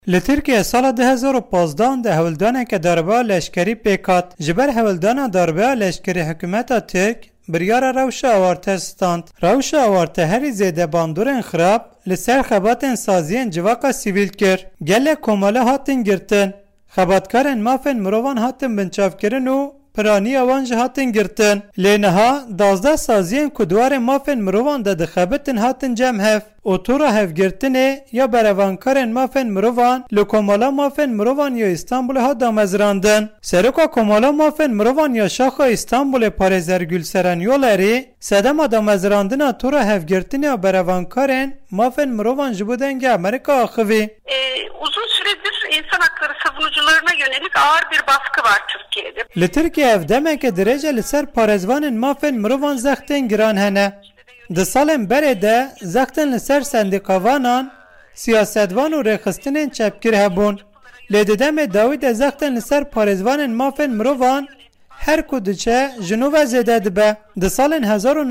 لترکیه سال 2015 ده هولدانه که درباره لشکری پیکات جبر هولدانه درباره لشکری حکومت ترک بریار روش آوارته ستاند. روش آوارته هری زیده باندورن خراب لسر خباتن سازین جواقا سیویل کر. گله کماله هاتن گرتن. خباتکارن مافن مروان هاتن بنچاف کرن و پرانی آوانج هاتن گرتن. لینها 12 سازین کدوار مافن مروان ده خبتن هاتن جمع هف. اوتورا هف گرتنه یا بروانکارن مافن مروان لکمالا مافن مروان یا استانبول ها دامزراندن. سرکا کمالا مافن مروان یا شاخا استانبول پارزرگل سرانیولاری سدما دامزراندن تورا هف گرتنه یا بروانکارن مافن مروان جبودنگه امریکا آخوی. Uzun süredir insan hakları savunucularına yönelik ağır bir baskı var Türkiye'de. Türkiye evdemek derece liser parezvanın mafen mrovan zaxten giran hene. De salem berede zaxten liser sendikavanan siyasetvan u rekhistinin çepkir hebun. Lededeme David zaxten liser parezvanın mafen mrovan her kudiçe Jinova zede dibe. De salen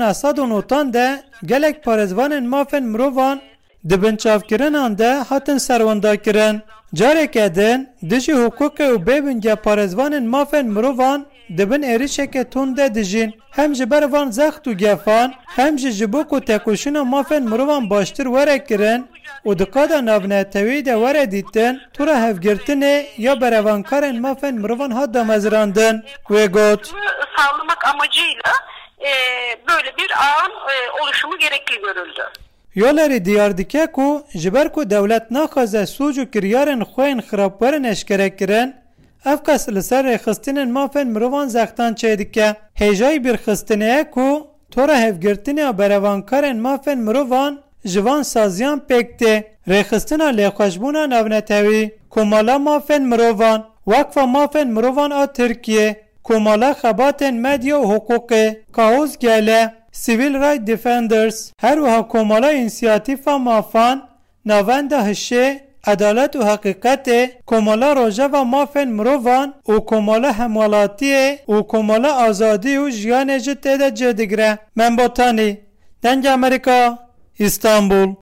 1990 de gelek parezvanın mafen mrovan dibin çavkirinan de hatin servanda kirin. Carek edin, dijî hukuke û bêbinge parêzvanên mafên mirovan dibin êrişeke tund de dijîn. Hem ji ber van zext û gefan, hem jî ji bo ku tekoşîna mafên mirovan baştir were kirin û di qada navnetewî de were dîtin, tura hevgirtinê ya berevankarên mafên mirovan hat damezrandin. Wê got. Sağlamak amacıyla böyle bir ağın oluşumu gerekli görüldü. Yoleri diyar dike ku jiber ku devlet naxaze sucu kiryarên xwên xirabwarin eşkere kirin, ev kes li ser rêxistinên mafên mirovan zextan çê dike. Hêjayî bîrxistinê ku tora hevgirtinê berevankarên mafên mirovan ji van saziyan pêk tê. Rêxistina lêxweşbûna navnetewî, komala mafên mirovan, Vakfa mafên mirovan a Tirkiye, komala xebatên medya û hukukê, Kaos Gele, Civil Rights Defenders, her wiha komala inisiyatîfa mafan, navenda hişê, adalet û heqîqetê, komala rojeva mafên mirovan û komala hemwelatiyê û komala azadî û jiyanê jî tê de cêdigire. Membotanî, Dengê Amerîka, İstanbul.